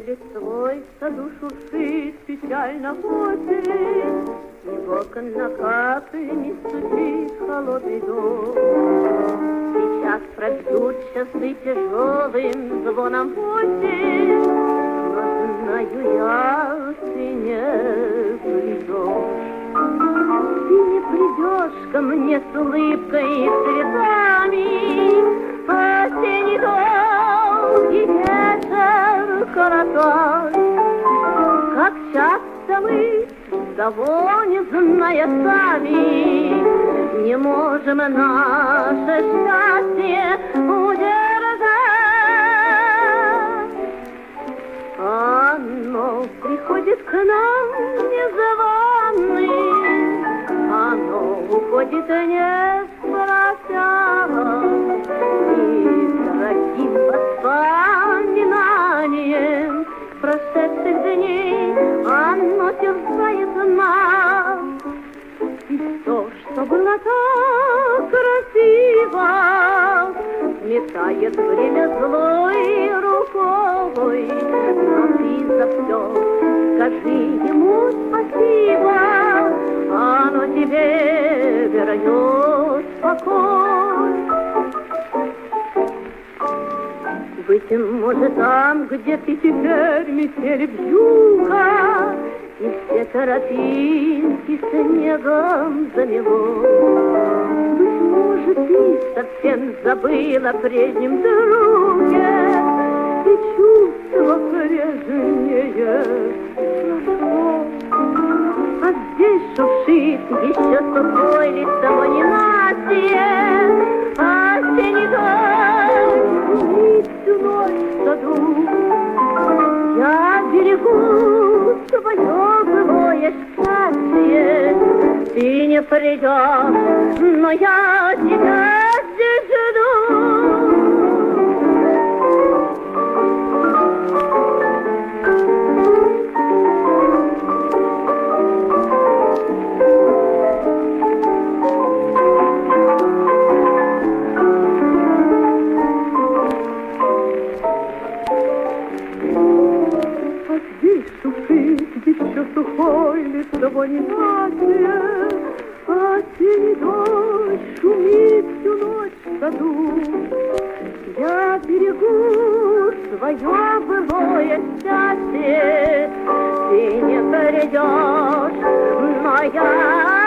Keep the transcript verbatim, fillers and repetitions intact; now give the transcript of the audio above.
листвой в саду шуршит печально осень, и в окна каплями стучит холодный дождь. Сейчас пробьют часы тяжелым звоном восемь, но знаю я, ты не придешь. Ты не придешь ко мне с улыбкой и цветами, осенний долгий вечер короткой. Как часто мы, того не зная сами, не можем наше счастье удержать. Оно приходит к нам незваным, оно уходит не спрося, и дорогим воспоминанием прошедших дней оно терзает нас. И то, что было так красиво, метает время злой рукой. Но ты за все скажи ему спасибо, оно тебе вернет покой. Быть может, там, где ты теперь, метель вьюга, и все тропинки снегом замело. Быть может, ты совсем забыла о прежнем друге, и чувство прежнее прошло. А здесь шуршит еще сухой листовой ненастье, осенний дождь шумит всю ночь в саду. Я берегу свое былое счастье, ты не придешь, но я тебя здесь жду. Еще сухой листовой ненастье, осенний дождь шумит всю ночь в саду. Я берегу свое былое счастье, ты не придешь, но я